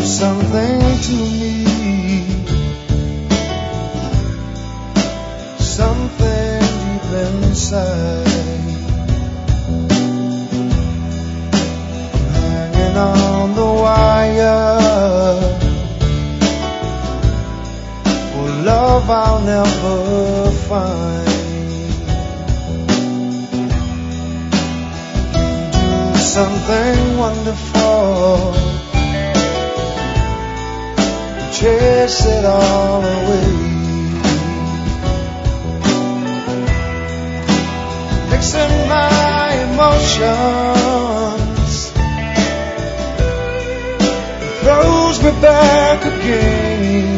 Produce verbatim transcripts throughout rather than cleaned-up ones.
something to me, something deep inside, hanging on the wire for love I'll never find. Something wonderful, chase it all away, mixing my emotions, throws me back again,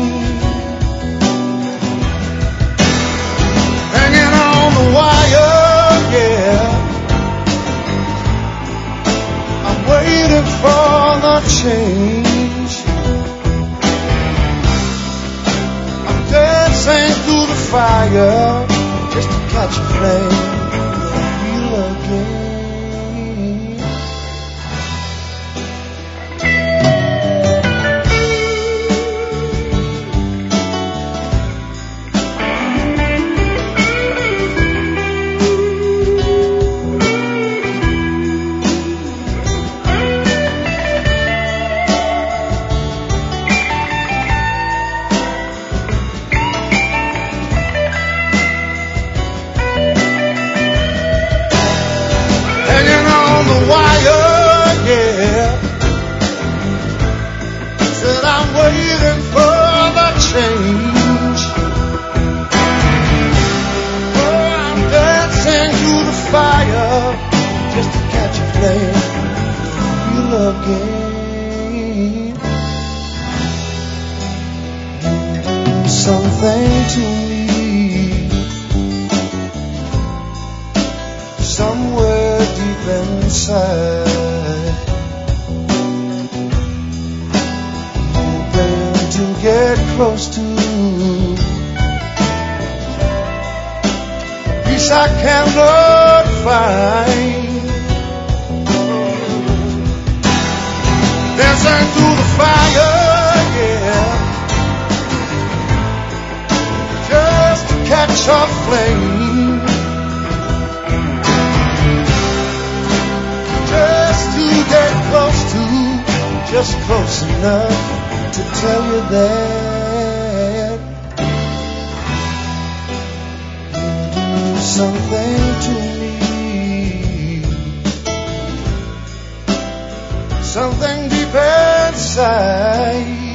hanging on the wire, yeah, I'm waiting for the change. Dancing through the fire just to catch a flame and feel again. Something to me, somewhere deep inside, hoping to get close to peace I cannot find, dancing through the fire, yeah, catch a flame, just to get close to, just close enough to tell you that you do something to me, something deep inside.